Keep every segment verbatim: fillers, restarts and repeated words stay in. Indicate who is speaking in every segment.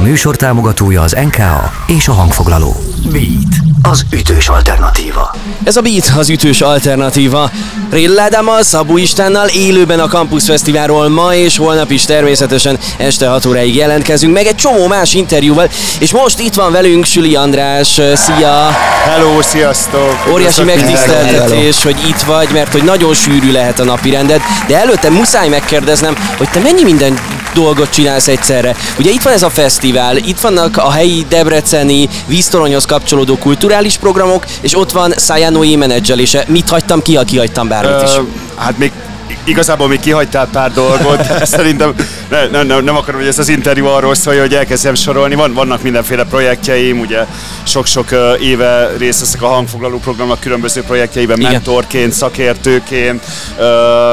Speaker 1: műsor támogatója az en ká á és a hangfoglaló. Beat, az ütős alternatíva.
Speaker 2: Ez a Beat, az ütős alternatíva. Rél Ádámmal, Szabó Istvánnal élőben a Campus Fesztiválról ma és holnap is természetesen este hat óráig jelentkezünk, meg egy csomó más interjúval, és most itt van velünk Süli András. Szia!
Speaker 3: Hello, sziasztok!
Speaker 2: Óriási megtiszteltetés, hogy itt vagy, mert hogy nagyon sűrű lehet a napirended, de előtte muszáj megkérdeznem, hogy te mennyi minden dolgot csinálsz egyszerre. Ugye itt van ez a fesztivál, itt vannak a helyi debreceni víztoronyhoz kapcsolódó kulturális programok, és ott van Sayanoé menedzselése. Mit hagytam ki, ha kihagytam bármit is?
Speaker 3: Uh, hát még igazából még kihagytál pár dolgot. Szerintem ne, ne, ne, nem akarom, hogy ez az interjú arról szólja, hogy elkezdjem sorolni. Van, vannak mindenféle projektjeim, ugye sok-sok uh, éve részt veszek a hangfoglaló programnak különböző projektjeiben, igen, mentorként, szakértőként, uh,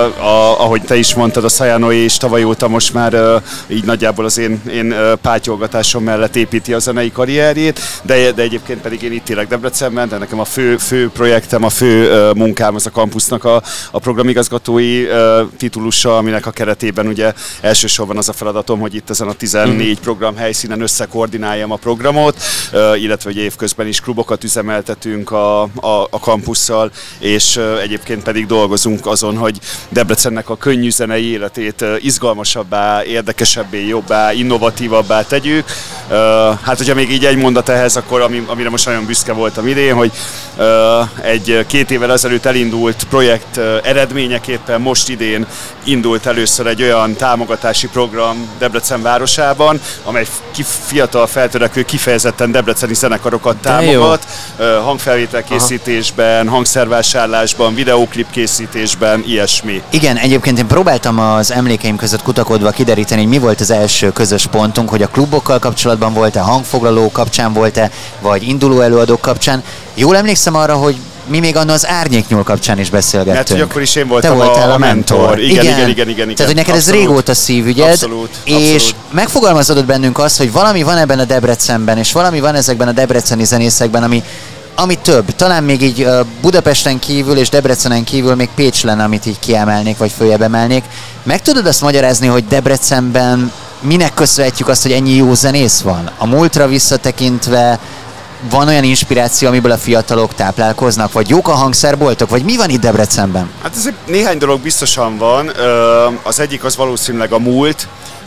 Speaker 3: a, ahogy te is mondtad, a Sayanoé is tavaly óta most már uh, így nagyjából az én, én uh, pátyolgatásom mellett építi a zenei karrierjét, de, de egyébként pedig én itt élek Debrecenben, de nekem a fő, fő projektem, a fő uh, munkám az a Campusnak a, a programigazgatói uh, titulusa, aminek a keretében ugye elsősorban az a feladatom, hogy itt ezen a tizennégy mm. program helyszínen összekoordináljam a programot, uh, illetve ugye évközben is klubokat üzemeltetünk a, a, a kampusszal, és uh, egyébként pedig dolgozunk azon, hogy Debrecennek a könnyű zenei életét uh, izgalmasabbá, érdekesebbé, jobbá, innovatívabbá tegyük. Uh, hát hogyha még így egy mondat ehhez, akkor ami, amire most nagyon büszke voltam idén, hogy uh, egy két évvel ezelőtt elindult projekt uh, eredményeképpen most idén indult először egy olyan támogatási program Debrecen városában, amely fiatal feltörekvő kifejezetten debreceni zenekarokat támogat, hangfelvétel készítésben, hangszervásárlásban, videóklip készítésben, ilyesmi.
Speaker 4: Igen, egyébként én próbáltam az emlékeim között kutakodva kideríteni, hogy mi volt az első közös pontunk, hogy a klubokkal kapcsolatban volt-e, hangfoglaló kapcsán volt-e, vagy induló előadók kapcsán. Jól emlékszem arra, hogy mi még annak az Árnyéknyúl kapcsán is beszélgettünk.
Speaker 3: Mert hogy akkor is én voltam
Speaker 4: Te voltál
Speaker 3: a,
Speaker 4: a mentor.
Speaker 3: mentor. Igen, igen, igen, igen, igen.
Speaker 4: Tehát, hogy neked
Speaker 3: abszolút,
Speaker 4: ez régóta szívügyed,
Speaker 3: abszolút,
Speaker 4: és
Speaker 3: abszolút.
Speaker 4: megfogalmazódott bennünk azt, hogy valami van ebben a Debrecenben, és valami van ezekben a debreceni zenészekben, ami, ami több. Talán még így Budapesten kívül és Debrecenen kívül még Pécs lenne, amit így kiemelnék, vagy följebb emelnék. Meg tudod azt magyarázni, hogy Debrecenben minek köszönhetjük azt, hogy ennyi jó zenész van? A múltra visszatekintve van olyan inspiráció, amiből a fiatalok táplálkoznak, vagy jók a hangszerboltok, vagy mi van itt Debrecenben?
Speaker 3: Hát ez néhány dolog biztosan van. Az egyik az valószínűleg a múlt.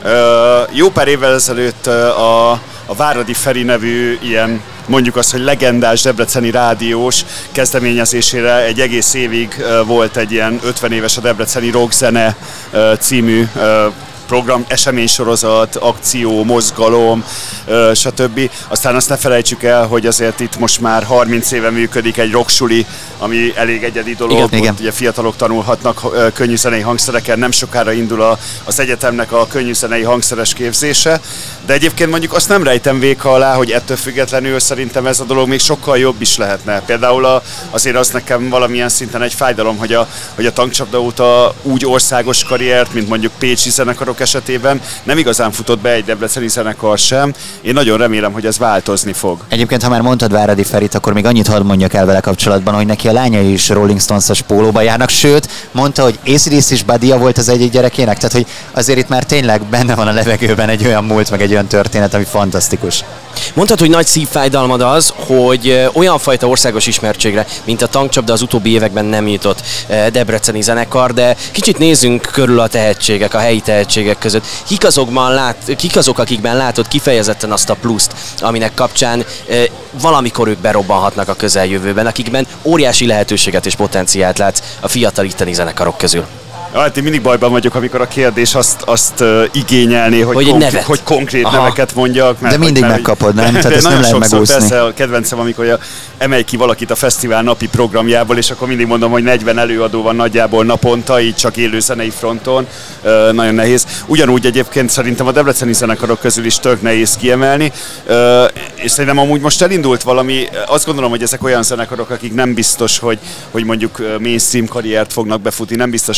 Speaker 3: Jó pár évvel ezelőtt a, a Váradi Feri nevű ilyen, mondjuk azt, hogy legendás debreceni rádiós kezdeményezésére egy egész évig volt egy ilyen ötven éves a debreceni rockzene című program, eseménysorozat, akció, mozgalom, stb. Aztán azt ne felejtsük el, hogy azért itt most már harminc éve működik egy rocksuli, ami elég egyedi dolog. Igen, igen. Ugye fiatalok tanulhatnak könnyűzenei hangszereken, nem sokára indul a, az egyetemnek a könnyűzenei hangszeres képzése, de egyébként mondjuk azt nem rejtem véka alá, hogy ettől függetlenül szerintem ez a dolog még sokkal jobb is lehetne. Például a, azért az nekem valamilyen szinten egy fájdalom, hogy a, hogy a tankcsapda óta úgy országos karriert, mint mondjuk pécsi zenekarok esetében nem igazán futott be egy debreceni zenekar sem. Én nagyon remélem, hogy ez változni fog.
Speaker 4: Egyébként, ha már mondtad Váradi Ferit, akkor még annyit hadd mondjak el vele kapcsolatban, hogy neki a lányai is Rolling Stones-os pólóba járnak, sőt, mondta, hogy á cé dé cé is buddy-ja volt az egyik gyerekének, tehát hogy azért itt már tényleg benne van a levegőben egy olyan múlt, meg egy olyan történet, ami fantasztikus.
Speaker 2: Mondhatod, hogy nagy szívfájdalmad az, hogy olyan fajta országos ismertségre, mint a tankcsapda az utóbbi években nem jutott debreceni zenekar, de kicsit nézzünk körül a tehetségek, a helyi tehetségek között. Kik, azokban lát, kik azok, akikben látod kifejezetten azt a pluszt, aminek kapcsán valamikor ők berobbanhatnak a közeljövőben, akikben óriási lehetőséget és potenciált látsz a fiatal itteni zenekarok közül?
Speaker 3: Hát én mindig bajban vagyok, amikor a kérdés azt, azt uh, igényelné, hogy,
Speaker 2: hogy,
Speaker 3: konkrét, hogy konkrét Aha. neveket mondjak.
Speaker 4: Mert, de mindig mert, megkapod, nem? Tehát ezt nem lehet megúszni.
Speaker 3: Persze a kedvencem, amikor emelj ki valakit a fesztivál napi programjából, és akkor mindig mondom, hogy negyven előadó van nagyjából naponta, így csak élő zenei fronton. Uh, nagyon nehéz. Ugyanúgy egyébként szerintem a debreceni zenekarok közül is tök nehéz kiemelni. Uh, és szerintem amúgy most elindult valami, azt gondolom, hogy ezek olyan zenekarok, akik nem biztos, hogy, hogy mondjuk mainstream karriert fognak befutni, nem biztos, hogy nagy szín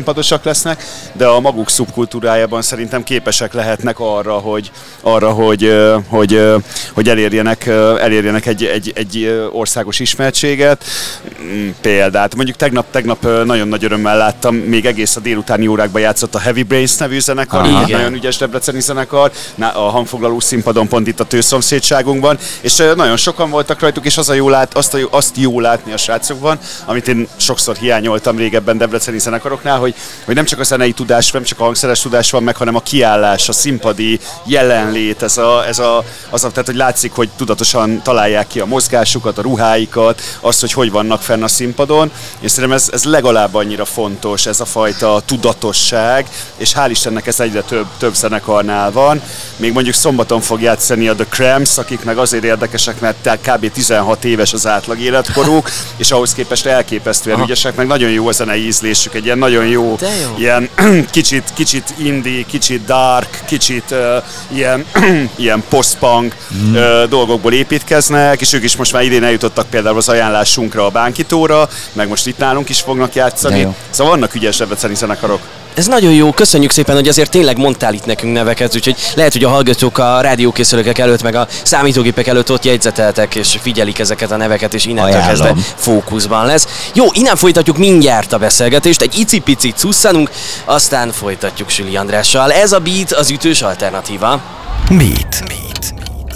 Speaker 3: színpadosak lesznek, de a maguk szubkultúrájában szerintem képesek lehetnek arra, hogy, arra, hogy, hogy, hogy elérjenek, elérjenek egy, egy, egy országos ismertséget. Példát, mondjuk tegnap, tegnap nagyon nagy örömmel láttam, még egész a délutáni órákban játszott a Heavy Brains nevű zenekar, ah, nagyon ügyes debreceni zenekar, a hangfoglaló színpadon pont itt a tőszomszédságunkban, és nagyon sokan voltak rajtuk, és az a jó lát, azt, a, azt jó látni a srácokban, amit én sokszor hiányoltam régebben debreceni zenekaroknál, hogy, hogy nem csak a zenei tudás, nem csak a hangszeres tudás van meg, hanem a kiállás, a színpadi jelenlét, ez a, ez a, az a, tehát hogy látszik, hogy tudatosan találják ki a mozgásukat, a ruháikat, azt, hogy hogy vannak fenn a színpadon, és szerintem ez, ez legalább annyira fontos, ez a fajta tudatosság, és hál' Istennek ez egyre több, több zenekarnál van. Még mondjuk szombaton fog játszani a The Cramps, akik meg azért érdekesek, mert kb. tizenhat éves az átlag életkoruk, és ahhoz képest elképesztően Aha. ügyesek, meg nagyon jó a zenei ízlésük, egy ilyen nagyon jó, jó. ilyen kicsit, kicsit indie, kicsit dark, kicsit uh, ilyen, ilyen post-punk mm. uh, dolgokból építkeznek, és ők is most már idén eljutottak például az ajánlásunkra a Bánkítóra, meg most itt nálunk is fognak játszani. Szóval vannak ügyes debreceni zenekarok.
Speaker 2: Ez nagyon jó, köszönjük szépen, hogy azért tényleg mondtál itt nekünk neveket, úgyhogy lehet, hogy a hallgatók a rádiókészülékek előtt, meg a számítógépek előtt ott jegyzeteltek, és figyelik ezeket a neveket, és innentől kezdve fókuszban lesz. Jó, innen folytatjuk mindjárt a beszélgetést, egy icipicit szusszanunk, aztán folytatjuk Süli Andrással. Ez a Beat, az ütős alternatíva.
Speaker 1: Beat. Beat.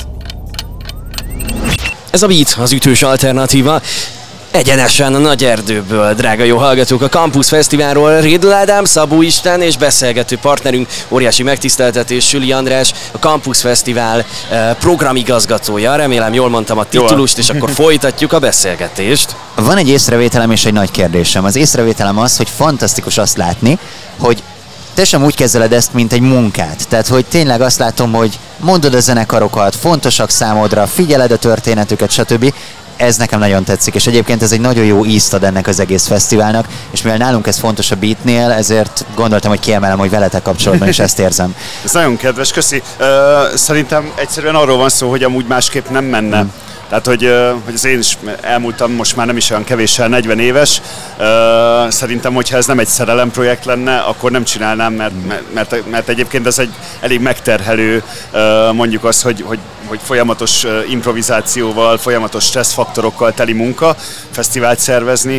Speaker 2: Ez a Beat, az ütős alternatíva. Egyenesen a Nagy Erdőből, drága jó hallgatók, a Campus Fesztiválról Rédl Ádám, Szabó István és beszélgető partnerünk, óriási megtiszteltetés, Süli András, a Campus Fesztivál eh, programigazgatója. Remélem jól mondtam a titulust, és akkor folytatjuk a beszélgetést.
Speaker 4: Van egy észrevételem és egy nagy kérdésem. Az észrevételem az, hogy fantasztikus azt látni, hogy te sem úgy kezeled ezt, mint egy munkát. Tehát, hogy tényleg azt látom, hogy mondod a zenekarokat, fontosak számodra, figyeled a történetüket, stb. Ez nekem nagyon tetszik, és egyébként ez egy nagyon jó ízt ad ennek az egész fesztiválnak, és mivel nálunk ez fontos a Beatnél, ezért gondoltam, hogy kiemelem, hogy veletek kapcsolatban is ezt érzem.
Speaker 3: Ez nagyon kedves, köszi. Uh, szerintem egyszerűen arról van szó, hogy amúgy másképp nem menne. Hmm. Tehát, hogy, hogy az én is elmúltam, most már nem is olyan kevéssel negyven éves. Szerintem, hogyha ez nem egy szerelemprojekt lenne, akkor nem csinálnám, mert, mert, mert egyébként ez egy elég megterhelő, mondjuk az, hogy, hogy, hogy folyamatos improvizációval, folyamatos stresszfaktorokkal teli munka, fesztivált szervezni,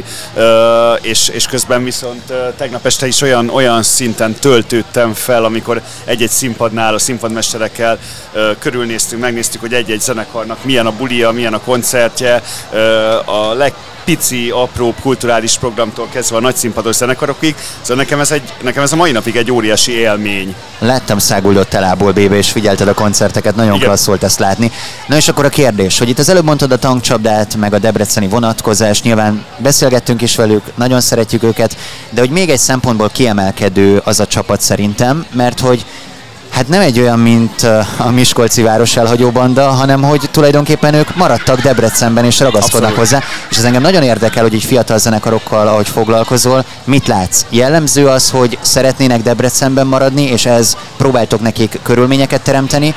Speaker 3: és, és közben viszont tegnap este is olyan, olyan szinten töltődtem fel, amikor egy-egy színpadnál a színpadmesterekkel körülnéztünk, megnéztük, hogy egy-egy zenekarnak milyen a bulia, milyen a koncertje, a legpici, apróbb kulturális programtól kezdve a nagyszínpados zenekarokig. Szóval nekem ez, egy, nekem ez a mai napig egy óriási élmény.
Speaker 4: Láttam Száguldott telából, Bébe, és figyelted a koncerteket, nagyon Igen. klassz volt ezt látni. Na és akkor a kérdés, hogy itt az előbb mondtad a tankcsapdát, meg a debreceni vonatkozást, nyilván beszélgettünk is velük, nagyon szeretjük őket, de hogy még egy szempontból kiemelkedő az a csapat szerintem, mert hogy hát nem egy olyan, mint a Miskolci város elhagyó banda, hanem hogy tulajdonképpen ők maradtak Debrecenben és ragaszkodnak Abszolút. hozzá. És ez engem nagyon érdekel, hogy így fiatal zenekarokkal, ahogy foglalkozol, mit látsz? Jellemző az, hogy szeretnének Debrecenben maradni, és ez próbáltok nekik körülményeket teremteni,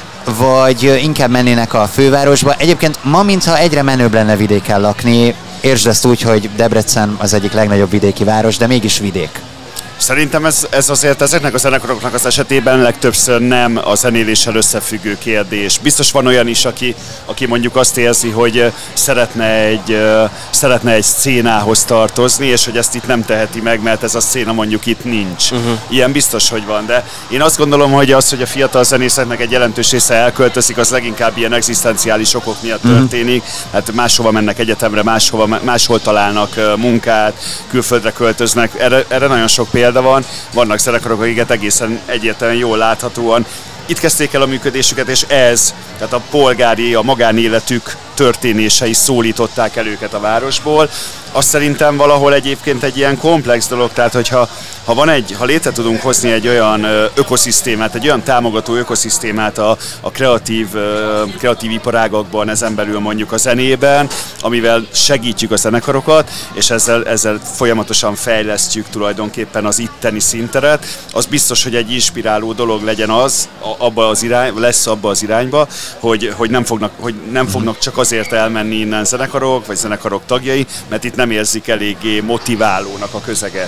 Speaker 4: vagy inkább mennének a fővárosba? Egyébként ma, mintha egyre menőbb lenne vidéken lakni, értsd ezt úgy, hogy Debrecen az egyik legnagyobb vidéki város, de mégis vidék.
Speaker 3: Szerintem ez, ez azért ezeknek a zenekaroknak az esetében legtöbbször nem a zenéléssel összefüggő kérdés. Biztos van olyan is, aki, aki mondjuk azt érzi, hogy szeretne egy, szeretne egy szcénához tartozni, és hogy ezt itt nem teheti meg, mert ez a szcéna mondjuk itt nincs. Uh-huh. Ilyen biztos, hogy van, de én azt gondolom, hogy az, hogy a fiatal zenészeknek egy jelentős része elköltözik, az leginkább ilyen egzisztenciális okok miatt uh-huh. történik. Hát máshova mennek egyetemre, máshova, máshol találnak munkát, külföldre költöznek. Erre, erre nagyon sok példa van, vannak zenekarok, akiket egészen egyértelműen jól láthatóan itt kezdték el a működésüket, és ez, tehát a polgári, a magánéletük történései szólították el őket a városból. Azt szerintem valahol egyébként egy ilyen komplex dolog, tehát hogyha ha van egy, ha létre tudunk hozni egy olyan ökoszisztémát, egy olyan támogató ökoszisztémát a, a kreatív, kreatív iparágakban, ezen belül mondjuk a zenében, amivel segítjük a zenekarokat, és ezzel, ezzel folyamatosan fejlesztjük tulajdonképpen az itteni színteret, az biztos, hogy egy inspiráló dolog legyen az, abba az irány, lesz abba az irányba, hogy, hogy, nem fognak, hogy nem fognak csak azért elmenni innen zenekarok, vagy zenekarok tagjai, mert itt nem érzik eléggé motiválónak a közeget.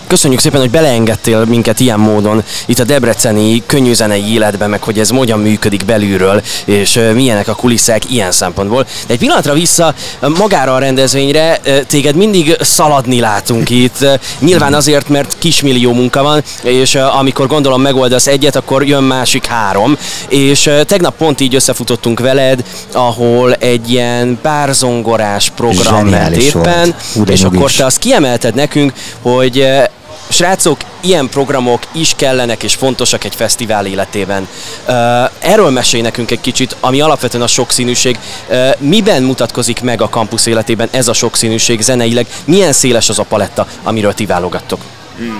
Speaker 2: Köszönjük szépen, hogy beleengedtél minket ilyen módon itt a debreceni könnyűzenei életbe, meg hogy ez hogyan működik belülről, és milyenek a kulisszák ilyen szempontból. De egy pillanatra vissza magára a rendezvényre, téged mindig szaladni látunk itt, nyilván azért, mert kismillió munka van, és amikor gondolom megoldasz egyet, akkor jön másik három, és tegnap pont így összefutottunk veled, ahol egy ilyen bárzongorás program ment éppen, és akkor te azt kiemelted nekünk, hogy srácok, ilyen programok is kellenek és fontosak egy fesztivál életében. Uh, erről mesélj nekünk egy kicsit, ami alapvetően a sokszínűség. Uh, miben mutatkozik meg a kampusz életében ez a sokszínűség zeneileg? Milyen széles az a paletta, amiről ti válogattok? Hmm.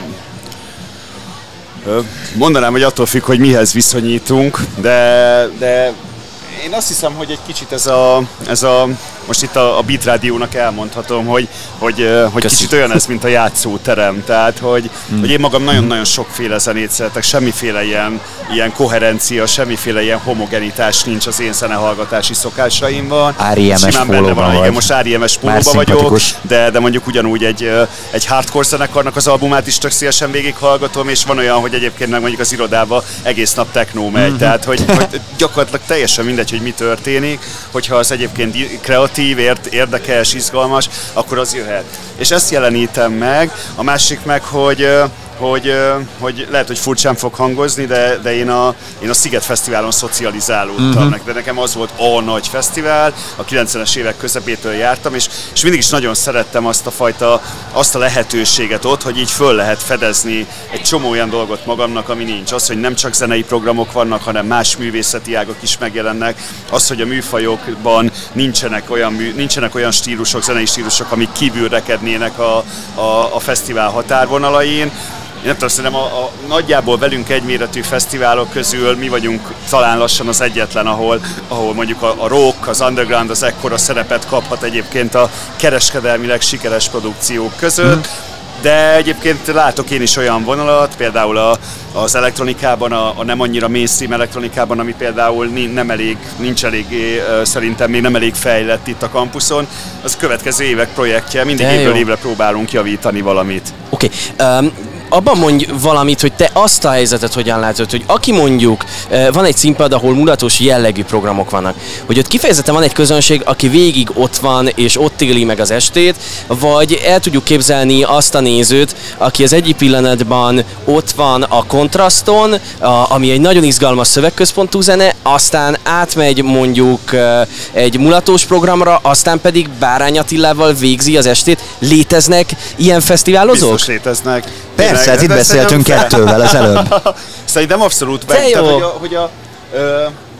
Speaker 3: Mondanám, hogy attól függ, hogy mihez viszonyítunk, de, de én azt hiszem, hogy egy kicsit ez a, ez a most itt a, a Beat Rádiónak elmondhatom, hogy, hogy, hogy kicsit olyan ez, mint a játszóterem. Tehát, hogy, hmm. hogy én magam nagyon-nagyon sokféle zenét szeretek, semmiféle ilyen, ilyen koherencia, semmiféle ilyen homogenitás nincs az én zenehallgatási szokásaimban.
Speaker 4: á er em es pólóban vagy.
Speaker 3: Igen, most á er em es pólóban vagyok, de, de mondjuk ugyanúgy egy, egy hardcore zenekarnak az albumát is tök szívesen végighallgatom, és van olyan, hogy egyébként meg mondjuk az irodában egész nap techno megy. Hmm. Tehát, hogy, hogy gyakorlatilag teljesen mindegy, hogy mi történik, hogyha az egyébként kreatív, érdekes, izgalmas, akkor az jöhet. És ezt jelenítem meg. A másik meg, hogy Hogy, hogy lehet, hogy furcsán fog hangozni, de, de én, a, én a Sziget Fesztiválon szocializálódtam. Uh-huh. De nekem az volt a nagy fesztivál, a kilencvenes évek közepétől jártam, és, és mindig is nagyon szerettem azt a fajta, azt a lehetőséget ott, hogy így föl lehet fedezni egy csomó olyan dolgot magamnak, ami nincs. Az, hogy nem csak zenei programok vannak, hanem más művészeti ágak is megjelennek. Az, hogy a műfajokban nincsenek olyan, mű, nincsenek olyan stílusok, zenei stílusok, amik kívül rekednének a, a, a fesztivál határvonalain. Én nem tudom, szerintem a, a nagyjából velünk egyméretű fesztiválok közül mi vagyunk talán lassan az egyetlen, ahol, ahol mondjuk a, a rock, az underground az ekkora szerepet kaphat egyébként a kereskedelmileg sikeres produkciók között. Mm. De egyébként látok én is olyan vonalat, például a, az elektronikában, a, a nem annyira mainstream elektronikában, ami például nem elég, nincs elég, szerintem még nem elég fejlett itt a kampuszon. Az a következő évek projektje, mindig évről évre próbálunk javítani valamit.
Speaker 2: Oké. Okay. Um... Abban mondj valamit, hogy te azt a helyzetet hogyan látod, hogy aki mondjuk van egy színpad, ahol mulatos jellegű programok vannak, hogy ott kifejezetten van egy közönség, aki végig ott van és ott éli meg az estét, vagy el tudjuk képzelni azt a nézőt, aki az egyik pillanatban ott van a kontraszton, a, ami egy nagyon izgalmas szövegközpontú zene, aztán átmegy mondjuk egy mulatos programra, aztán pedig Bárány Attilával végzi az estét. Léteznek ilyen fesztiválozók?
Speaker 3: Biztos léteznek.
Speaker 4: Persze, hát itt beszéltünk kettővel az előbb.
Speaker 3: Szerintem abszolút meg, tehát, hogy a, hogy a ö,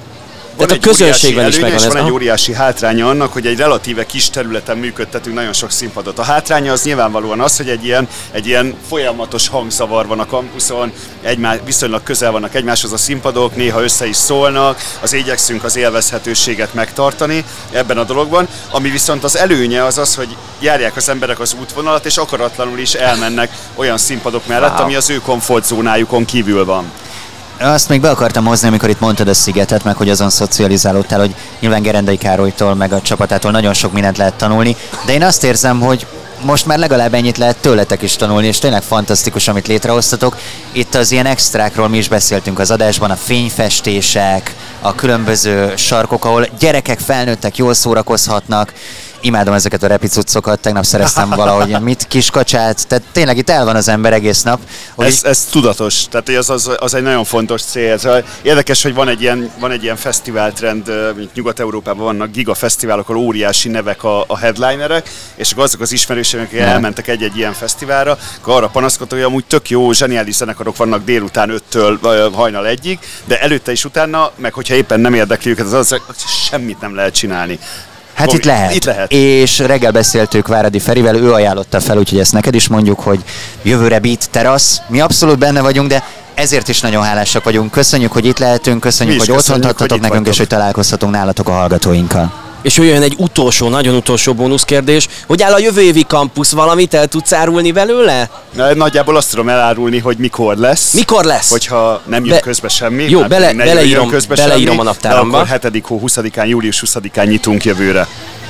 Speaker 3: van
Speaker 2: a közönségben is megvan
Speaker 3: ez. Van
Speaker 2: egy
Speaker 3: óriási hátránya annak, hogy egy relatíve kis területen működtetünk nagyon sok színpadot. A hátránya az nyilvánvalóan az, hogy egy ilyen, egy ilyen folyamatos hangzavar van a kampuszon, egymás, viszonylag közel vannak egymáshoz a színpadok, néha össze is szólnak, az igyekszünk az élvezhetőséget megtartani ebben a dologban, ami viszont az előnye az az, hogy járják az emberek az útvonalat, és akaratlanul is elmennek olyan színpadok mellett, wow. ami az ő komfortzónájukon kívül van.
Speaker 4: Azt még be akartam hozni, amikor itt mondtad a Szigetet, meg hogy azon szocializálódtál, hogy nyilván Gerendai Károlytól, meg a csapatától nagyon sok mindent lehet tanulni, de én azt érzem, hogy most már legalább ennyit lehet tőletek is tanulni, és tényleg fantasztikus, amit létrehoztatok. Itt az ilyen extrákról mi is beszéltünk az adásban, a fényfestések, a különböző sarkok, ahol gyerekek, felnőttek jól szórakozhatnak. Imádom ezeket a repicuccokat, tegnap szereztem valahogy mit, kiskacsát, tehát tényleg itt el van az ember egész nap.
Speaker 3: Ez, ez tudatos, tehát az, az, az egy nagyon fontos cél. Érdekes, hogy van egy ilyen, van egy ilyen fesztiváltrend, mint Nyugat-Európában vannak gigafesztiválok, ahol óriási nevek a, a headlinerek, és akkor azok az ismerősök, akik elmentek egy-egy ilyen fesztiválra, akkor arra panaszkodtak, hogy amúgy tök jó, zseniális zenekarok vannak délután öttől hajnal egyig, de előtte is utána, meg hogyha éppen nem érdekli őket, az, az semmit nem lehet csinálni.
Speaker 4: Hát itt lehet.
Speaker 3: itt lehet.
Speaker 4: És reggel beszéltük Váradi Ferivel, ő ajánlotta fel, úgyhogy ezt neked is mondjuk, hogy jövőre Beat terasz. Mi abszolút benne vagyunk, de ezért is nagyon hálásak vagyunk. Köszönjük, hogy itt lehetünk, köszönjük, hogy otthon adtatok nekünk, vagytok. És hogy találkozhatunk nálatok a hallgatóinkkal.
Speaker 2: És jöjjön egy utolsó, nagyon utolsó bónuszkérdés, hogy áll a jövő évi kampusz, valamit el tudsz árulni belőle?
Speaker 3: Nagyjából azt tudom elárulni, hogy mikor lesz.
Speaker 2: Mikor lesz?
Speaker 3: Hogyha nem jön Be- közbe semmi.
Speaker 2: Jó, bele, beleírom, beleírom semmi, a naptáramba.
Speaker 3: Akkor hetedik hó huszadikán, július huszadikán nyitunk jövőre.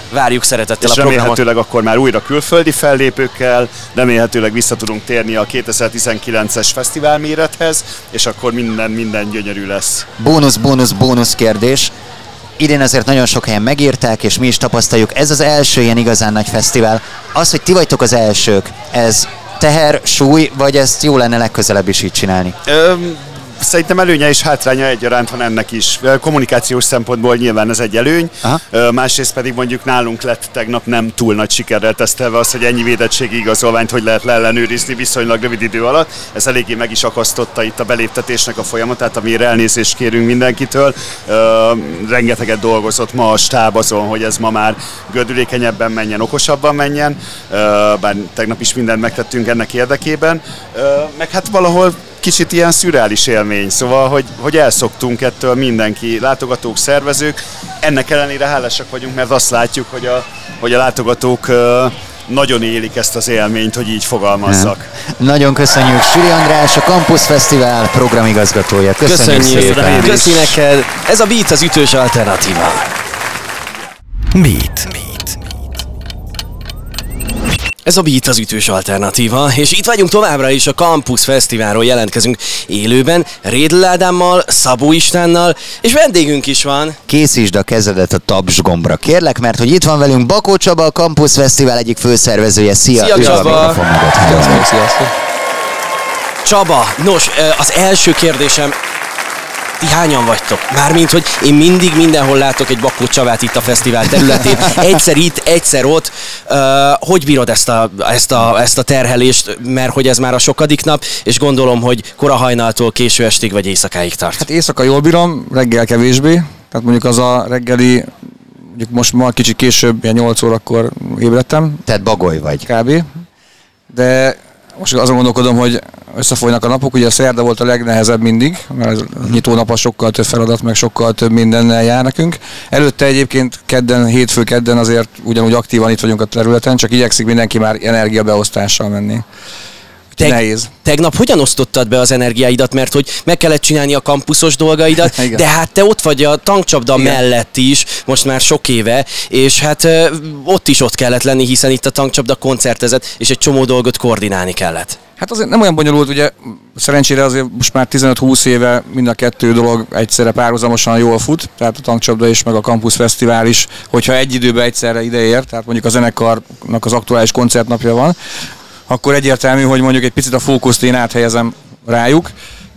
Speaker 2: Várjuk szeretettel
Speaker 3: és
Speaker 2: a programot.
Speaker 3: remélhetőleg akkor már újra külföldi fellépőkkel, remélhetőleg vissza tudunk térni a kétezer-tizenkilences fesztivál mérethez, és akkor minden, minden gyönyörű lesz.
Speaker 4: Bónusz, bónusz, bónusz kérdés. Idén azért nagyon sok helyen megírták, és mi is tapasztaljuk, ez az első ilyen igazán nagy fesztivál. Az, hogy ti vagytok az elsők, ez teher, súly, vagy ezt jó lenne legközelebb is így csinálni?
Speaker 3: Öm, Szerintem előnye és hátránya egyaránt van ennek is. Kommunikációs szempontból nyilván ez egy előny,
Speaker 4: Aha.
Speaker 3: Másrészt pedig mondjuk nálunk lett tegnap nem túl nagy sikerrel tesztelve az, hogy ennyi védettségi igazolványt hogy lehet leellenőrizni viszonylag rövid idő alatt. Ez eléggé meg is akasztotta itt a beléptetésnek a folyamatát, amire elnézést kérünk mindenkitől. Rengeteget dolgozott ma a stáb azon, hogy ez ma már gördülékenyebben menjen, okosabban menjen, bár tegnap is mindent megtettünk ennek érdekében. Meg hát valahol kicsit ilyen szürreális élmény, szóval, hogy, hogy elszoktunk ettől mindenki, látogatók, szervezők. Ennek ellenére hálásak vagyunk, mert azt látjuk, hogy a, hogy a látogatók nagyon élik ezt az élményt, hogy így fogalmazzak.
Speaker 4: Nem. Nagyon köszönjük Süri András, a Campus Fesztivál programigazgatója. Köszönjük,
Speaker 2: Köszönjük
Speaker 4: szépen.
Speaker 2: Köszi neked. Ez a Beat az ütős alternatíva.
Speaker 1: Beat.
Speaker 2: Ez a Beat az ütős alternatíva, és itt vagyunk továbbra is a Campus Fesztiválról jelentkezünk élőben, Rédl Ádámmal, Szabó Istvánnal, és vendégünk is van.
Speaker 4: Készítsd a kezedet a taps gombra, kérlek, mert hogy itt van velünk Bakó Csaba, a Campus Fesztivál egyik főszervezője. Szia!
Speaker 2: Szia,
Speaker 4: Ő
Speaker 2: Csaba!
Speaker 4: a mikrofon mögött. Hello.
Speaker 2: Csaba, nos, az első kérdésem, ti hányan vagytok? Mármint, hogy én mindig mindenhol látok egy Bakó Csabát itt a fesztivál területén, egyszer itt, egyszer ott. Uh, hogy bírod ezt a, ezt, a, ezt a terhelést, mert hogy ez már a sokadik nap, és gondolom, hogy kora hajnaltól késő estig vagy éjszakáig tart.
Speaker 5: Hát éjszaka jól bírom, reggel kevésbé. Tehát mondjuk az a reggeli, mondjuk most ma kicsit később, ilyen nyolc órakor ébredtem.
Speaker 4: Tehát bagoly vagy.
Speaker 5: Kb. De most azon gondolkodom, hogy összefolynak a napok, ugye a szerda volt a legnehezebb mindig, mert a nyitónap sokkal több feladat, meg sokkal több mindennel jár nekünk. Előtte egyébként kedden, hétfő kedden azért ugyanúgy aktívan itt vagyunk a területen, csak igyekszik mindenki már energiabeosztással menni. Teg- nehéz.
Speaker 2: Tegnap hogyan osztottad be az energiáidat, mert hogy meg kellett csinálni a kampuszos dolgaidat, de hát te ott vagy a tankcsapda Igen. mellett is, most már sok éve, és hát ö, ott is ott kellett lenni, hiszen itt a tankcsapda koncertezett, és egy csomó dolgot koordinálni kellett.
Speaker 5: Hát azért nem olyan bonyolult, ugye szerencsére azért most már tizenöt-húsz éve mind a kettő dolog egyszerre párhuzamosan jól fut, tehát a tankcsapda is, meg a Campus Fesztivál is, hogyha egy időben egyszerre ideér, tehát mondjuk a zenekarnak az aktuális koncertnapja van, akkor egyértelmű, hogy mondjuk egy picit a fókuszt én áthelyezem rájuk,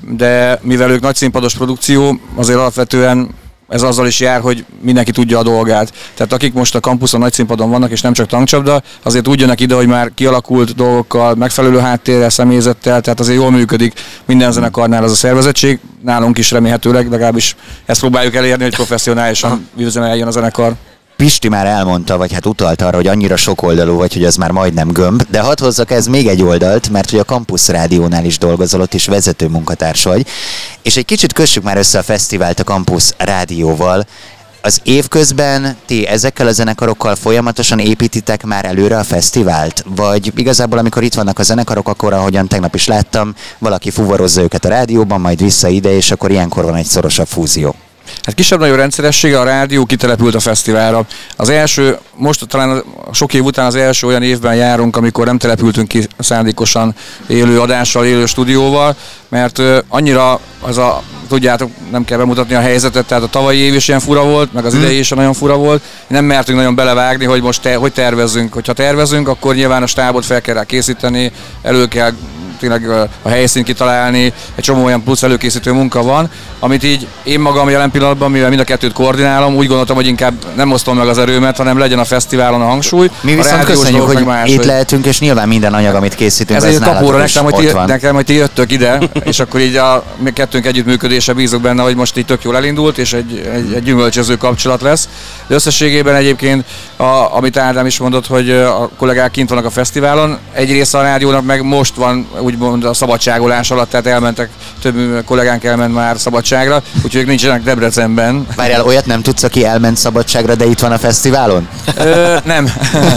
Speaker 5: de mivel ők nagyszínpados produkció, azért alapvetően ez azzal is jár, hogy mindenki tudja a dolgát. Tehát akik most a kampuszon nagyszínpadon vannak, és nem csak tankcsapda, azért úgy jönnek ide, hogy már kialakult dolgokkal, megfelelő háttérrel, személyzettel, tehát azért jól működik minden zenekarnál az a szervezettség. Nálunk is remélhetőleg, legalábbis ezt próbáljuk elérni, hogy professzionálisan üzemeljen a zenekar.
Speaker 4: Pisti már elmondta, vagy hát utalt arra, hogy annyira sokoldalú vagy, hogy az már majdnem gömb, de hadd hozzak ez még egy oldalt, mert hogy a Campus Rádiónál is dolgozol, ott is vezető munkatárs vagy, és egy kicsit kössük már össze a fesztivált a Campus Rádióval. Az évközben ti ezekkel a zenekarokkal folyamatosan építitek már előre a fesztivált? Vagy igazából amikor itt vannak a zenekarok, akkor ahogyan tegnap is láttam, valaki fuvarozza őket a rádióban, majd vissza ide, és akkor ilyenkor van egy szorosabb fúzió.
Speaker 5: Hát kisebb-nagyobb rendszeressége, a rádió kitelepült a fesztiválra. Az első, most talán sok év után az első olyan évben járunk, amikor nem települtünk ki szándékosan élő adással, élő stúdióval, mert annyira az a, tudjátok, nem kell bemutatni a helyzetet, tehát a tavalyi év is ilyen fura volt, meg az idei is nagyon fura volt. Nem mertünk nagyon belevágni, hogy most te, hogy tervezzünk. Hogyha tervezünk, akkor nyilván a stábot fel kell rá készíteni, elő kell tényleg a helyszínt kitalálni, egy csomó olyan plusz előkészítő munka van, amit így én magam jelen pillanatban, mivel mind a kettőt koordinálom, úgy gondoltam, hogy inkább nem osztom meg az erőmet, hanem legyen a fesztiválon a hangsúly.
Speaker 4: Mi viszont köszönjük, hogy más, itt hogy... lehetünk, és nyilván minden anyag, amit készítünk, ez, ez
Speaker 5: kapóra nekem, hogy ti, nekem, hogy ti jöttök ide, és akkor így a mi kettőnk együttműködése, bízok benne, hogy most így tök jól elindult, és egy, egy, egy gyümölcsöző kapcsolat lesz. De összességében egyébként, a, amit Ádám is mondott, hogy a kollégák kint vannak a fesztiválon, egy része a rádiónak meg most van úgymond a szabadságolás alatt, tehát elmentek, több kollégánk elment már szabadságra, úgyhogy ők nincsenek Debrecenben.
Speaker 4: Várjál, olyat nem tudsz, aki elment szabadságra, de itt van a fesztiválon?
Speaker 5: Ö, nem.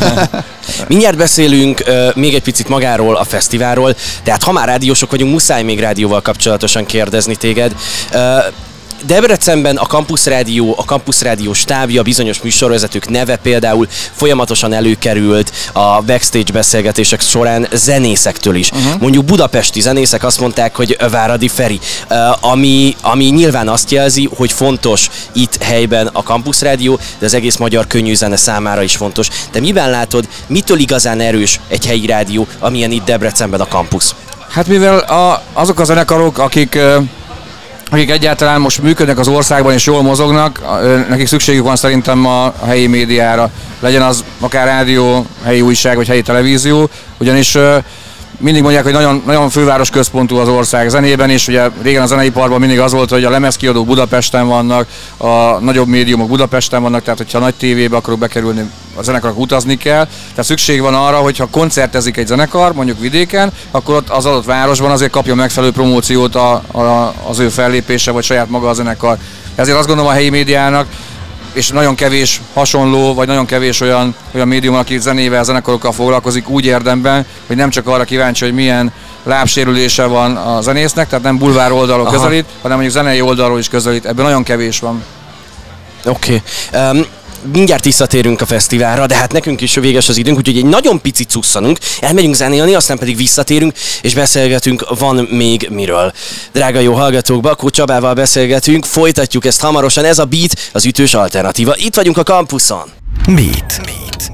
Speaker 2: Mindjárt beszélünk uh, még egy picit magáról, a fesztiválról, tehát ha már rádiósok vagyunk, muszáj még rádióval kapcsolatosan kérdezni téged. Uh, Debrecenben a Campus Rádió, a Campus Rádió stábja, bizonyos műsorvezetők neve például folyamatosan előkerült a backstage beszélgetések során zenészektől is. Uh-huh. Mondjuk budapesti zenészek azt mondták, hogy Váradi Feri, ami, ami nyilván azt jelzi, hogy fontos itt helyben a Campus Rádió, de az egész magyar könnyű zene számára is fontos. De miben látod, mitől igazán erős egy helyi rádió, amilyen itt Debrecenben a Campus?
Speaker 5: Hát mivel a, azok a zenekarok, akik, akik egyáltalán most működnek az országban és jól mozognak, nekik szükségük van szerintem a, a helyi médiára. Legyen az akár rádió, helyi újság vagy helyi televízió, ugyanis mindig mondják, hogy nagyon, nagyon főváros központú az ország zenében, és ugye régen a zeneiparban mindig az volt, hogy a lemezkiadók Budapesten vannak, a nagyobb médiumok Budapesten vannak, tehát hogyha nagy tévébe akarok bekerülni, a zenekarok utazni kell. Tehát szükség van arra, hogyha koncertezik egy zenekar, mondjuk vidéken, akkor ott az adott városban azért kapja megfelelő promóciót a, a, az ő fellépése, vagy saját maga a zenekar. Ezért azt gondolom a helyi médiának, és nagyon kevés hasonló, vagy nagyon kevés olyan, olyan médium, aki zenével, zenekarokkal foglalkozik úgy érdemben, hogy nem csak arra kíváncsi, hogy milyen lábsérülése van a zenésznek, tehát nem bulvár oldalról Aha. közelít, hanem mondjuk zenei oldalról is közelít. Ebből nagyon kevés van.
Speaker 2: Oké. Okay. Um... Mindjárt visszatérünk a fesztiválra, de hát nekünk is véges az időnk, úgyhogy egy nagyon picit cusszanunk, elmegyünk zenélni, aztán pedig visszatérünk, és beszélgetünk, van még miről. Drága jó hallgatók, Bakó Csabával beszélgetünk, folytatjuk ezt hamarosan, ez a Beat, az ütős alternatíva. Itt vagyunk a kampuszon.
Speaker 1: Beat. Beat.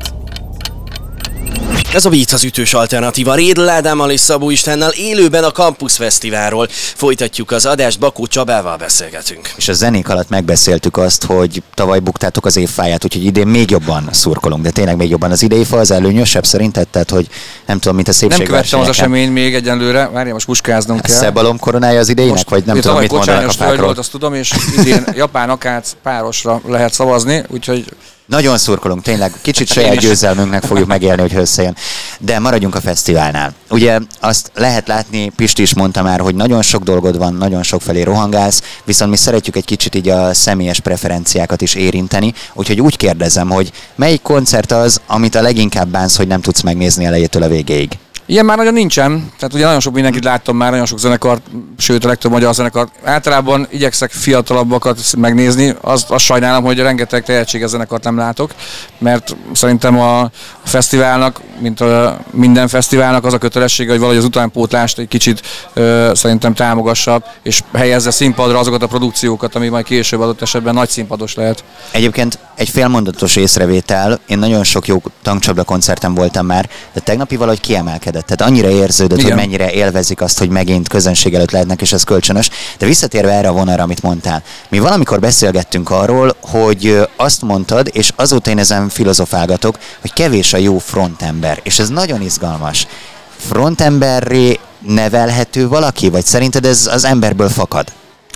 Speaker 2: Ez a Beat, az ütős alternatíva. Rédl Ádámmal és Szabó Istvánnal élőben a Campus Fesztiválról. Folytatjuk az adást, Bakó Csabával beszélgetünk.
Speaker 4: És a zenék alatt megbeszéltük azt, hogy tavaly buktátok az évfáját, úgyhogy idén még jobban szurkolunk, de tényleg még jobban az idei fa az előnyösebb szerinted? Tehát, hogy nem tudom, mint a szépségversenyeken.
Speaker 5: Nem követtem az esemény még egyenlőre, várjál, most puskáznom kell.
Speaker 4: Szebb alom koronája az idejének, most, vagy nem tudom, mit mondanak a fákról?
Speaker 5: Volt, azt tudom, és idén japán akác párosra lehet szavazni, úgyhogy
Speaker 4: nagyon szurkolunk, tényleg. Kicsit saját győzelmünknek fogjuk megélni, hogy összejön. De maradjunk a fesztiválnál. Ugye azt lehet látni, Pisti is mondta már, hogy nagyon sok dolgod van, nagyon sok felé rohangálsz, viszont mi szeretjük egy kicsit így a személyes preferenciákat is érinteni, úgyhogy úgy kérdezem, hogy melyik koncert az, amit a leginkább bánsz, hogy nem tudsz megnézni elejétől a végéig?
Speaker 5: Ilyen már nagyon nincsen, tehát ugye nagyon sok mindenkit láttam már, nagyon sok zenekart, sőt a legtöbb magyar zenekart. Általában igyekszek fiatalabbakat megnézni, azt, azt sajnálom, hogy rengeteg tehetséges zenekart nem látok, mert szerintem a fesztiválnak, mint a minden fesztiválnak az a kötelessége, hogy valahogy az utánpótlást egy kicsit ö, szerintem támogassa, és helyezze színpadra azokat a produkciókat, ami majd később adott esetben nagy színpados lehet.
Speaker 4: Egyébként egy félmondatos észrevétel, én nagyon sok jó tankcsapda koncerten voltam már, de tegnapi valahogy kiemelkedett. Tehát annyira érződött, Igen. hogy mennyire élvezik azt, hogy megint közönség előtt lehetnek, és ez kölcsönös. De visszatérve erre a vonalra, amit mondtál. Mi valamikor beszélgettünk arról, hogy azt mondtad, és azóta én ezen filozofálgatok, hogy kevés a jó frontember. És ez nagyon izgalmas. Frontemberré nevelhető valaki? Vagy szerinted ez az emberből fakad?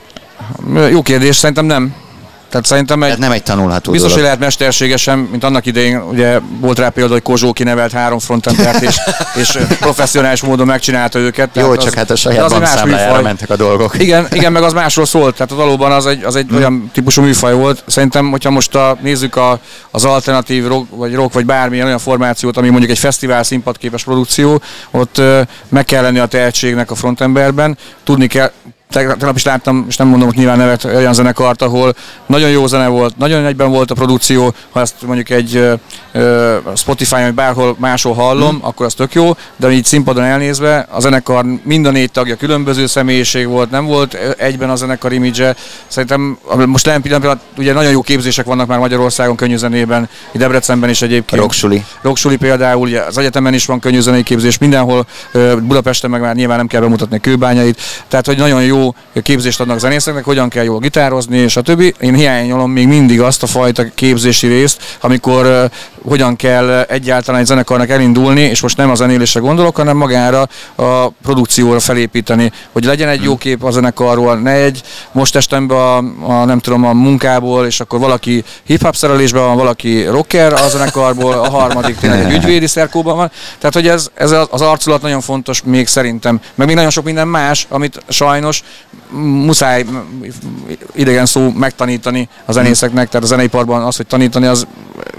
Speaker 5: Jó kérdés, szerintem nem. Tehát szerintem egy,
Speaker 4: nem egy tanulható
Speaker 5: biztos,
Speaker 4: dolog.
Speaker 5: hogy lehet mesterségesen, mint annak idején, ugye volt rá példa, hogy Kozsó kinevelt három frontembert, és, és professzionális módon megcsinálta őket.
Speaker 4: Jó,
Speaker 5: az,
Speaker 4: csak hát a saját bankszámlájára mentek a dolgok.
Speaker 5: Igen, igen, meg az másról szólt, tehát valóban az egy, az egy hmm. olyan típusú műfaj volt. Szerintem, hogyha most a, nézzük a, az alternatív rock, vagy rock, vagy bármilyen olyan formációt, ami mondjuk egy fesztivál színpadképes produkció, ott uh, meg kell lenni a tehetségnek a frontemberben, tudni kell. Tegnap is láttam, és nem mondom, hogy nyilván nevet, olyan zenekart, ahol nagyon jó zene volt, nagyon egyben volt a produkció, ha ezt mondjuk egy uh, Spotify-on, vagy bárhol máshol hallom, hmm. akkor az tök jó, de így színpadon elnézve, a zenekar mind a négy tagja különböző személyiség volt, nem volt egyben a zenekar imidzse. Szerintem most nem pillanat, ugye nagyon jó képzések vannak már Magyarországon könnyűzenében, Debrecenben is egyébként.
Speaker 4: Rocksuli.
Speaker 5: Rocksuli például, ugye az egyetemen is van könnyűzenei képzés, mindenhol, uh, Budapesten meg már nyilván nem kell bemutatni a Kőbányait, tehát hogy nagyon jó képzést adnak zenészeknek, hogyan kell jól gitározni, és a többi. Én hiányolom még mindig azt a fajta képzési részt, amikor uh, hogyan kell egyáltalán egy zenekarnak elindulni, és most nem a zenélésre gondolok, hanem magára a produkcióra felépíteni, hogy legyen egy jó kép a zenekarról, ne egy most estemben a, a, nem tudom, a munkából, és akkor valaki hip-hop szerelésben van, valaki rocker a zenekarból, a harmadik tényleg egy ügyvédi szerkóban van. Tehát, hogy ez, ez az arculat nagyon fontos még szerintem, meg még nagyon sok minden más, amit sajnos muszáj idegen szó megtanítani a zenészeknek, tehát a zeneiparban az, hogy tanítani, az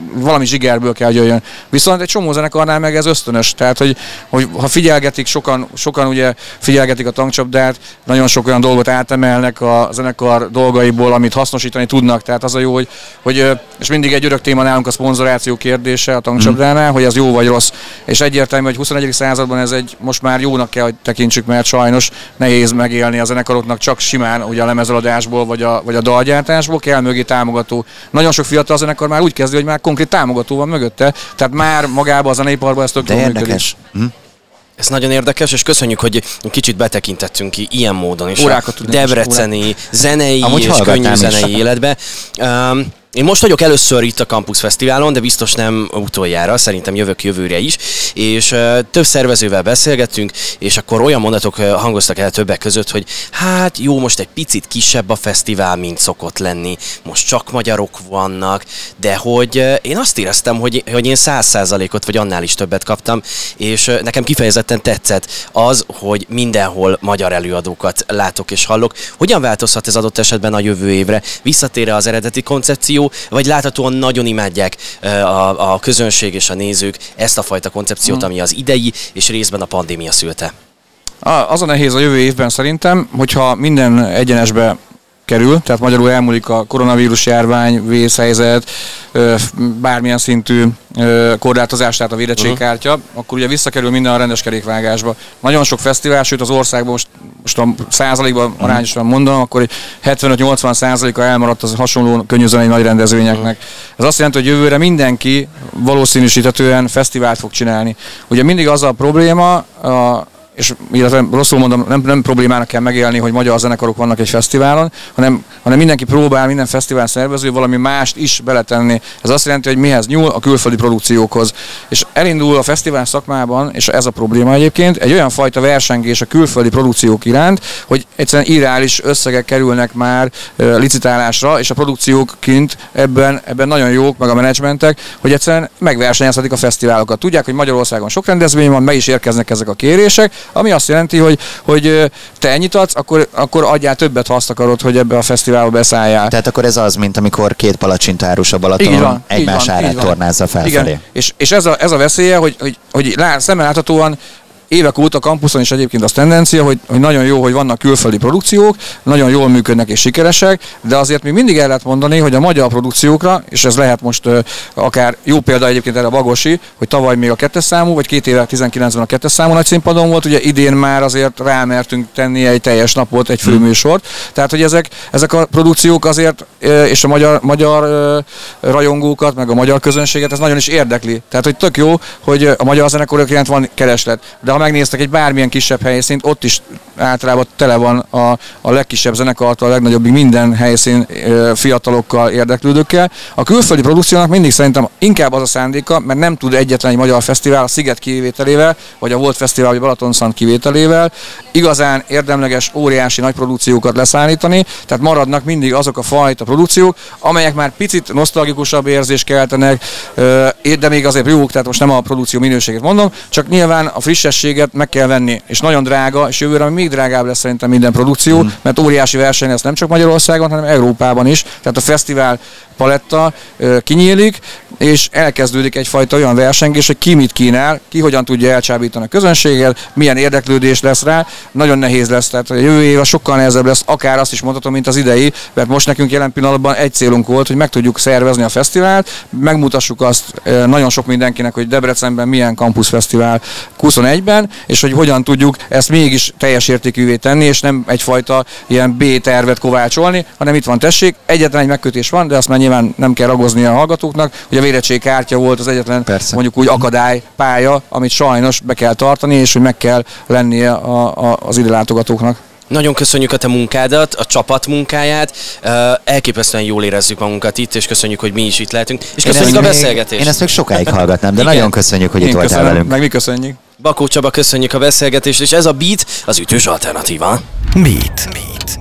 Speaker 5: valami zsigerből kell, hogy jöjjön. Viszont egy csomó zenekarnál meg ez ösztönös, tehát hogy, hogy ha figyelgetik, sokan, sokan ugye figyelgetik a tankcsapdát, nagyon sok olyan dolgot átemelnek a zenekar dolgaiból, amit hasznosítani tudnak, tehát az a jó, hogy, hogy és mindig egy örök téma nálunk a szponzoráció kérdése a tankcsapdánál, mm. hogy az jó vagy rossz, és egyértelmű, hogy huszonegyedik században ez egy most már jónak kell, hogy tekintsük, mert sajnos nehéz megélni a zenekaroknak csak simán ugye a lemezeladásból vagy a, vagy a dalgyártásból, kell mögé támogató. Nagyon sok fiatal zenekar már úgy kezdi, hogy már konkrét támogató van mögötte, tehát már magában a zeneiparban ez tök jól működik.
Speaker 4: Hm?
Speaker 2: Ez nagyon érdekes, és köszönjük, hogy kicsit betekintettünk ki ilyen módon is
Speaker 5: Órákat
Speaker 2: a debreceni zenei
Speaker 4: Amúgy
Speaker 2: és könnyű
Speaker 4: is.
Speaker 2: zenei életbe. Um, Én most vagyok először itt a Campus Fesztiválon, de biztos nem utoljára, szerintem jövök jövőre is, és uh, több szervezővel beszélgettünk, és akkor olyan mondatok uh, hangoztak el többek között, hogy hát jó, most egy picit kisebb a fesztivál, mint szokott lenni, most csak magyarok vannak, de hogy uh, én azt éreztem, hogy, hogy én száz százalékot vagy annál is többet kaptam, és uh, nekem kifejezetten tetszett az, hogy mindenhol magyar előadókat látok és hallok. Hogyan változhat ez adott esetben a jövő évre? Visszatér az eredeti koncepció, vagy láthatóan nagyon imádják a, a közönség és a nézők ezt a fajta koncepciót, ami az idei és részben a pandémia szülte?
Speaker 5: Az a nehéz a jövő évben szerintem, hogyha minden egyenesbe kerül, tehát magyarul elmúlik a koronavírus járvány, vészhelyzet, bármilyen szintű korlátozás, tehát a védettségkártya, uh-huh. akkor ugye visszakerül minden a rendes kerékvágásba. Nagyon sok fesztivál, sőt az országban most, most a százalékban uh-huh. arányosan mondom, akkor hetvenöt-nyolcvan százaléka elmaradt az hasonló könnyűzenei nagy rendezvényeknek. Uh-huh. Ez azt jelenti, hogy jövőre mindenki valószínűsíthetően fesztivált fog csinálni. Ugye mindig az a probléma, a és illetve rosszul mondom, nem, nem problémának kell megélni, hogy magyar zenekarok vannak egy fesztiválon, hanem, hanem mindenki próbál, minden fesztivál szervező valami mást is beletenni. Ez azt jelenti, hogy mihez nyúl? A külföldi produkciókhoz. És elindul a fesztivál szakmában, és ez a probléma egyébként, egy olyan fajta versengés a külföldi produkciók iránt, hogy egyszerűen irreális összegek kerülnek már uh, licitálásra, és a produkciók kint ebben, ebben nagyon jók, meg a menedzsmentek, hogy egyszerűen megversenyezhetik a fesztiválokat. Tudják, hogy Magyarországon sok rendezvény van, meg is érkeznek ezek a kérések, ami azt jelenti, hogy, hogy te ennyit adsz, akkor, akkor adjál többet, ha azt akarod, hogy ebbe a fesztiválba beszálljál.
Speaker 4: Tehát akkor ez az, mint amikor két palacsintárus a Balatonon egymás árát tornázza felfelé.
Speaker 5: Igen. És, és ez, a, ez a veszélye, hogy, hogy, hogy lá, szemmel láthatóan évek óta a kampuszon is egyébként az tendencia, hogy, hogy nagyon jó, hogy vannak külföldi produkciók, nagyon jól működnek és sikeresek, de azért még mindig el lehet mondani, hogy a magyar produkciókra, és ez lehet most uh, akár jó példa egyébként erre a Bagosi, hogy tavaly még a kettes számú, vagy két éve tizenkilencben a kettes számú nagy színpadon volt, ugye idén már azért rámertünk tenni egy teljes napot, egy főműsort. Tehát, hogy ezek, ezek a produkciók azért, és a magyar, magyar uh, rajongókat, meg a magyar közönséget, ez nagyon is érdekli. Tehát, hogy tök jó, hogy a magyar zenekarok iránt van kereslet. De ha megnéztek egy bármilyen kisebb helyszínt, ott is általában tele van a, a legkisebb zenekartól, a legnagyobbig minden helyszín e, fiatalokkal, érdeklődőkkel. A külföldi produkciónak mindig szerintem inkább az a szándéka, mert nem tud egyetlen egy magyar fesztivál a Sziget kivételével, vagy a Volt Fesztivál, vagy Balatonszant kivételével igazán érdemleges, óriási nagy produkciókat leszállítani, tehát maradnak mindig azok a fajta produkciók, amelyek már picit nosztalgikusabb érzést keltenek, e, de még azért jók, tehát most nem a produkció minőségét mondom, csak nyilván a frissesség meg kell venni, és nagyon drága, és jövőre még drágább lesz szerintem minden produkció, mm. mert óriási verseny lesz nem csak Magyarországon, hanem Európában is. Tehát a fesztivál paletta ö, kinyílik, és elkezdődik egyfajta olyan versengés, hogy ki mit kínál, ki hogyan tudja elcsábítani a közönséget, milyen érdeklődés lesz rá. Nagyon nehéz lesz, tehát a jövő év sokkal nehezebb lesz, akár azt is mondhatom, mint az idei, mert most nekünk jelen pillanatban egy célunk volt, hogy meg tudjuk szervezni a fesztivált, megmutassuk azt ö, nagyon sok mindenkinek, hogy Debrecenben milyen Campus Fesztivál huszonegyben, és hogy hogyan tudjuk ezt mégis teljes értékűvé tenni, és nem egyfajta ilyen B-tervet kovácsolni, hanem itt van, tessék, egyetlen egy megkötés van, de azt már nyilván nem kell ragozni a hallgatóknak, hogy a vérettségkártya volt az egyetlen, Persze. mondjuk úgy akadálypálya, amit sajnos be kell tartani, és hogy meg kell lennie a, a, az ide látogatóknak.
Speaker 2: Nagyon köszönjük a te munkádat, a csapat munkáját, elképesztően jól érezzük magunkat itt, és köszönjük, hogy mi is itt lehetünk, és
Speaker 4: én
Speaker 2: köszönjük a
Speaker 4: még,
Speaker 2: beszélgetést.
Speaker 4: Én ezt még sokáig hallgatnám, de nagyon köszönjük, hogy én itt voltál
Speaker 5: köszönöm,
Speaker 4: velünk.
Speaker 5: Meg mi köszönjük.
Speaker 2: Bakó Csaba, köszönjük a beszélgetést, és ez a Beat az ütős alternatíva.
Speaker 1: Beat. Beat.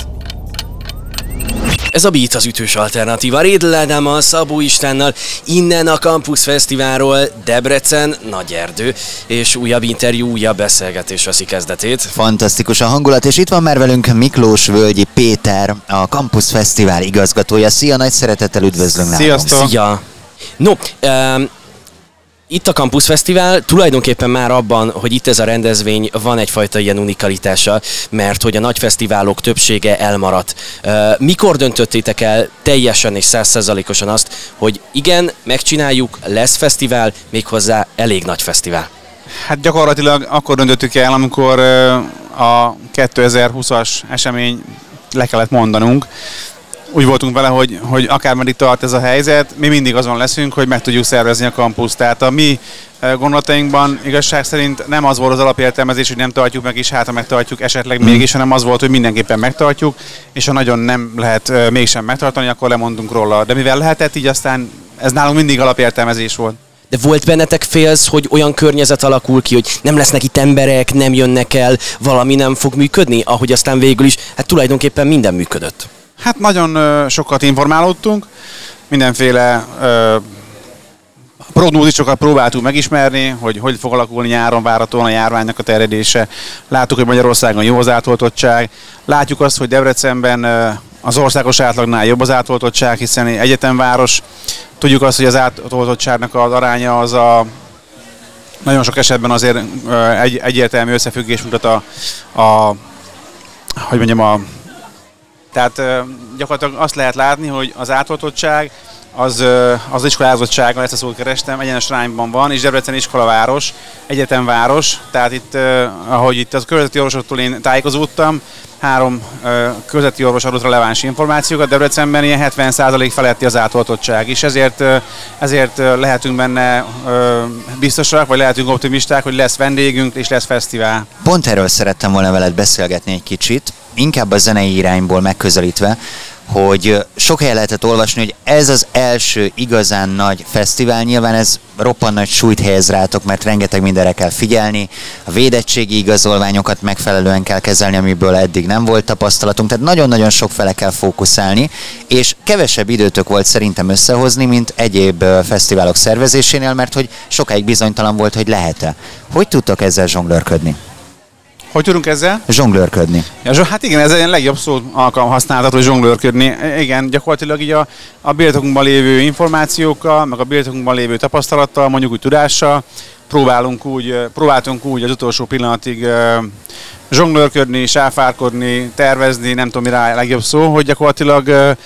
Speaker 2: Ez a Beat az ütős alternatíva. Rédl Ádámmal, Szabó Istvánnal, innen a Campus Fesztiválról, Debrecen, Nagyerdő, és újabb interjú, újabb beszélgetés veszi kezdetét.
Speaker 4: Fantasztikus a hangulat, és itt van már velünk Miklós Völgyi Péter, a Campus Fesztivál igazgatója. Szia, nagy szeretettel üdvözlünk nálunk.
Speaker 6: Sziasztok!
Speaker 2: Szia! No, um, itt a Campus Fesztivál tulajdonképpen már abban, hogy itt ez a rendezvény van egyfajta ilyen unikalitása, mert hogy a nagy fesztiválok többsége elmaradt. Mikor döntöttétek el teljesen és száz százalékosan azt, hogy igen, megcsináljuk, lesz fesztivál, méghozzá elég nagy fesztivál?
Speaker 6: Hát gyakorlatilag akkor döntöttük el, amikor a kétezer-húszas esemény le kellett mondanunk. Úgy voltunk vele, hogy, hogy akármeddig tart ez a helyzet, mi mindig azon leszünk, hogy meg tudjuk szervezni a kampuszt. Tehát a mi gondolatainkban igazság szerint nem az volt az alapértelmezés, hogy nem tartjuk meg, és hát ha megtartjuk esetleg mégis, hanem az volt, hogy mindenképpen megtartjuk, és ha nagyon nem lehet mégsem megtartani, akkor lemondunk róla. De mivel lehetett, így aztán ez nálunk mindig alapértelmezés volt.
Speaker 2: De volt bennetek félsz, hogy olyan környezet alakul ki, hogy nem lesznek itt emberek, nem jönnek el, valami nem fog működni, ahogy aztán végül is, hát tulajdonképpen minden működött.
Speaker 6: Hát nagyon ö, sokat informálódtunk, mindenféle ö, prognózisokat próbáltunk megismerni, hogy hogy fog alakulni nyáron várhatóan a járványnak a terjedése. Láttuk, hogy Magyarországon jó az átoltottság, látjuk azt, hogy Debrecenben ö, az országos átlagnál jobb az átoltottság, hiszen egyetemváros. Tudjuk azt, hogy az átoltottságnak az aránya az a nagyon sok esetben azért ö, egy, egyértelmű összefüggés mutat a, a hogy mondjam, a Tehát gyakorlatilag azt lehet látni, hogy az átoltottság, az, az iskolázottsága, ezt a szót kerestem, egyenes arányban van, és Debrecen iskolaváros, egyetemváros, tehát itt, ahogy itt az körzeti orvosoktól én tájékozódtam, három körzeti orvos adott releváns információkat, Debrecenben ilyen hetven százalék feletti az átoltottság, és ezért, ezért lehetünk benne biztosak, vagy lehetünk optimisták, hogy lesz vendégünk, és lesz fesztivál.
Speaker 4: Pont erről szerettem volna veled beszélgetni egy kicsit, inkább a zenei irányból megközelítve, hogy sok helyen lehetett olvasni, hogy ez az első igazán nagy fesztivál, nyilván ez roppant nagy súlyt helyez rátok, mert rengeteg mindenre kell figyelni, a védettségi igazolványokat megfelelően kell kezelni, amiből eddig nem volt tapasztalatunk, tehát nagyon-nagyon sok fele kell fókuszálni, és kevesebb időtök volt szerintem összehozni, mint egyéb fesztiválok szervezésénél, mert hogy sokáig bizonytalan volt, hogy lehet-e. Hogy tudtok ezzel zsonglőrködni?
Speaker 6: Hogy tudunk ezzel?
Speaker 4: Zsonglőrködni.
Speaker 6: Ja, hát igen, ez egy legjobb szó alkalom használható, hogy zsonglőrködni. Igen, gyakorlatilag így a, a birtokunkban lévő információkkal, meg a birtokunkban lévő tapasztalattal, mondjuk úgy tudással, próbálunk úgy, próbáltunk úgy az utolsó pillanatig uh, zsonglőrködni, sáfárkodni, tervezni, nem tudom, mi rá a legjobb szó, hogy gyakorlatilag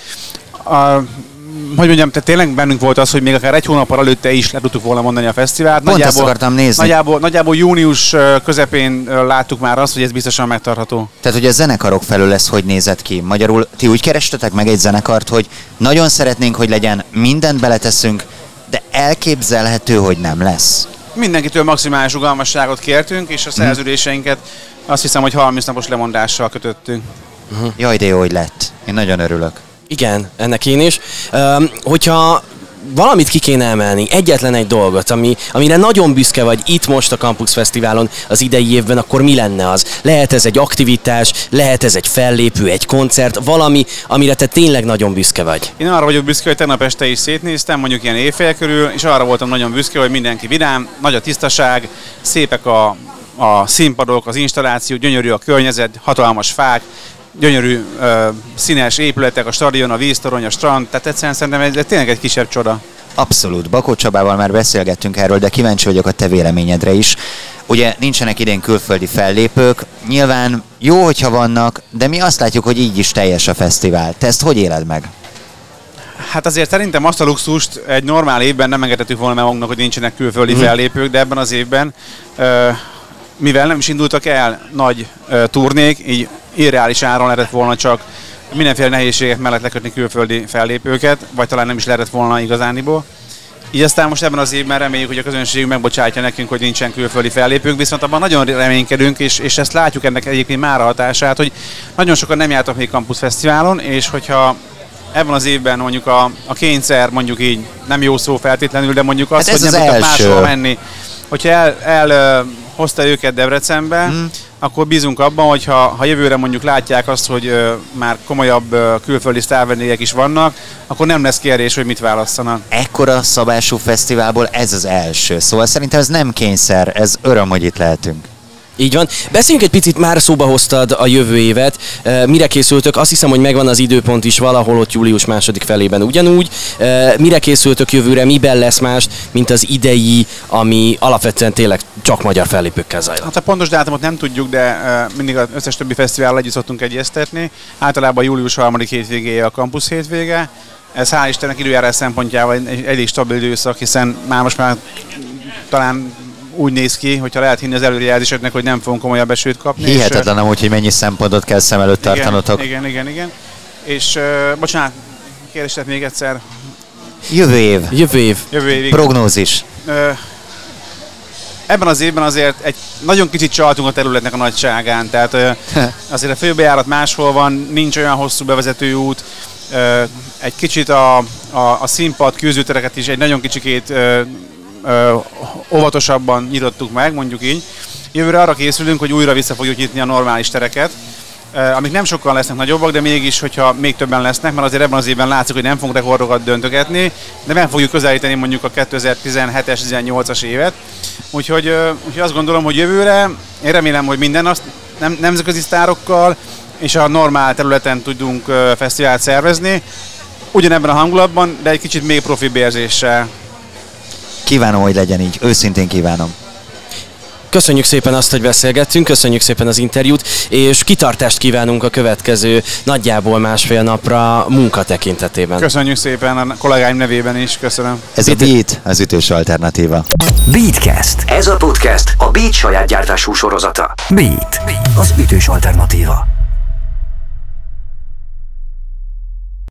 Speaker 6: uh, a hogy mondjam, tehát tényleg bennünk volt az, hogy még akár egy hónappal előtte is le tudtuk volna mondani a fesztivált.
Speaker 4: Pont nagyjából, ezt akartam nézni.
Speaker 6: Nagyjából, nagyjából június közepén láttuk már azt, hogy ez biztosan megtartható.
Speaker 4: Tehát, hogy a zenekarok felől ez hogy nézett ki? Magyarul ti úgy kerestetek meg egy zenekart, hogy nagyon szeretnénk, hogy legyen, mindent beleteszünk, de elképzelhető, hogy nem lesz.
Speaker 6: Mindenkitől maximális rugalmasságot kértünk, és a szerződéseinket azt hiszem, hogy harminc napos lemondással kötöttünk.
Speaker 4: Uh-huh. Jaj, de jó, hogy lett. Én nagyon örülök.
Speaker 2: Igen, ennek én is. Um, hogyha valamit ki kéne emelni, egyetlen egy dolgot, ami, amire nagyon büszke vagy itt most a Campus Fesztiválon az idei évben, akkor mi lenne az? Lehet ez egy aktivitás, lehet ez egy fellépő, egy koncert, valami, amire te tényleg nagyon büszke vagy.
Speaker 6: Én arra vagyok büszke, hogy tegnap este is szétnéztem, mondjuk ilyen éjfél körül, és arra voltam nagyon büszke, hogy mindenki vidám, nagy a tisztaság, szépek a, a színpadok, az installáció, gyönyörű a környezet, hatalmas fák, gyönyörű, uh, színes épületek, a stadion, a víztorony, a strand, tehát egyszerűen szerintem ez, ez tényleg egy kisebb csoda.
Speaker 4: Abszolút. Bakó Csabával már beszélgettünk erről, de kíváncsi vagyok a te véleményedre is. Ugye nincsenek idén külföldi fellépők, nyilván jó, hogyha vannak, de mi azt látjuk, hogy így is teljes a fesztivál. Te ezt hogy éled meg?
Speaker 6: Hát azért szerintem azt a luxust egy normál évben nem engedhetünk volna meg magunknak, hogy nincsenek külföldi mm. fellépők, de ebben az évben, uh, mivel nem is indultak el nagy uh, turnék, így irreális áron lehetett volna csak mindenféle nehézségek mellett lekötni külföldi fellépőket, vagy talán nem is lehetett volna igazániból. Így aztán most ebben az évben reméljük, hogy a közönség megbocsátja nekünk, hogy nincsen külföldi fellépőnk, viszont abban nagyon reménykedünk, és, és ezt látjuk ennek egyébként már a hatását, hogy nagyon sokan nem jártak még Campus Fesztiválon, és hogyha ebben az évben mondjuk a, a kényszer, mondjuk így nem jó szó feltétlenül, de mondjuk azt,
Speaker 4: hát
Speaker 6: hogy nem tudtak máshol menni, hogyha el, el hozta őket Debrecenbe, hmm. akkor bízunk abban, hogy ha, ha jövőre mondjuk látják azt, hogy uh, már komolyabb uh, külföldi sztárvendégek is vannak, akkor nem lesz kérdés, hogy mit válasszanak.
Speaker 4: Ekkora szabású fesztiválból ez az első, szóval szerintem ez nem kényszer, ez öröm, hogy itt lehetünk.
Speaker 2: Így van. Beszéljünk egy picit, már szóba hoztad a jövő évet. Mire készültök? Azt hiszem, hogy megvan az időpont is valahol ott július második felében ugyanúgy. Mire készültök jövőre? Miben lesz más, mint az idei, ami alapvetően tényleg csak magyar fellépőkkel zajlott?
Speaker 6: Hát a pontos dátumot nem tudjuk, de mindig az összes többi fesztivállal együtt szoktunk egyeztetni. Általában július harmadik hétvégéje a Campus hétvége. Ez hál' Istennek időjárás szempontjával egy elég stabil időszak, hiszen már most már talán úgy néz ki, hogyha lehet hinni az előrejelzéseknek, hogy nem fogunk komolyabb esőt kapni.
Speaker 4: Hihetetlen amúgy, hogy mennyi szempontot kell szem előtt tartanotok.
Speaker 6: Igen, igen, igen. És uh, bocsánat, kérdeztet még egyszer.
Speaker 4: Jövő év.
Speaker 2: Jövő év.
Speaker 6: Jövő év.
Speaker 4: Prognózis.
Speaker 6: Uh, ebben az évben azért egy nagyon kicsit csaltunk a területnek a nagyságán, tehát uh, azért a főbejárat máshol van, nincs olyan hosszú bevezető út, uh, egy kicsit a, a, a színpad, küzdőtereket is egy nagyon kicsikét uh, Ö, óvatosabban nyitottuk meg, mondjuk így. Jövőre arra készülünk, hogy újra vissza fogjuk nyitni a normális tereket, ö, amik nem sokan lesznek nagyobbak, de mégis, hogyha még többen lesznek, mert azért ebben az évben látszik, hogy nem fogunk rekordokat döntögetni, de meg fogjuk közelíteni mondjuk a kétezer-tizenhetes tizennyolcas évet. Úgyhogy, ö, úgyhogy azt gondolom, hogy jövőre én remélem, hogy minden azt nem, nemzetközi sztárokkal és a normál területen tudunk ö, fesztivált szervezni, ugyanebben a hangulatban, de egy kicsit még profibb érzéssel.
Speaker 4: Kívánom, hogy legyen így. Őszintén kívánom.
Speaker 2: Köszönjük szépen azt, hogy beszélgettünk, köszönjük szépen az interjút, és kitartást kívánunk a következő nagyjából másfél napra munka tekintetében.
Speaker 6: Köszönjük szépen a kollégáim nevében is, köszönöm.
Speaker 4: Ez a Beat, az ütős alternatíva.
Speaker 1: Beatcast. Ez a podcast a Beat saját gyártású sorozata. Beat, az ütős alternatíva.